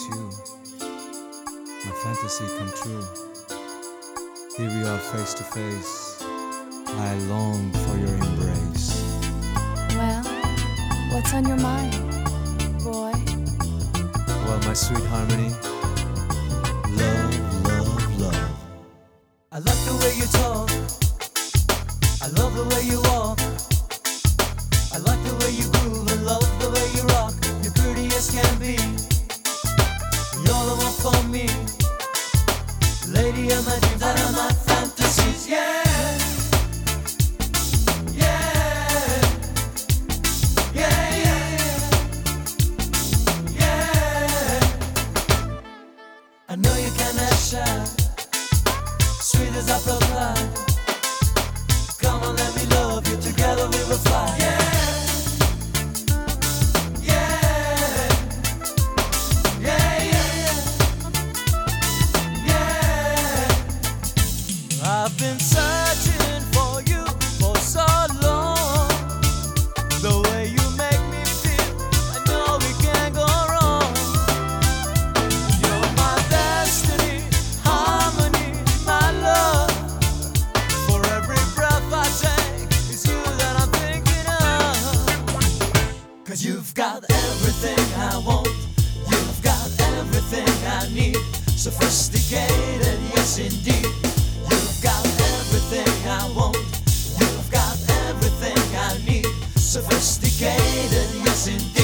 it's you, my fantasy come true. Here we are face to face, I long for your embrace. Well, what's on your mind, boy? Well, my sweet harmony, love, love, love. I like the way you talk, I love the way you walk, I like the way you groove and love the way you rock. You're pretty as can be, you're the one for me, lady of my dreams and of my fantasies, yeah. I know you cannot shine, sweet as apple pie. Come on, let me love you, together we will fly. Yeah, yeah, yeah, yeah, yeah. I've been searching for you for so long. The way you make me feel, I know we can't go wrong. You're my destiny, harmony, my love. For every breath I take, it's you that I'm thinking of. 'Cause you've got everything I want, you've got everything I need. Sophisticated, yes indeed. You've got everything I want, you've got everything I need. Sophisticated, yes indeed.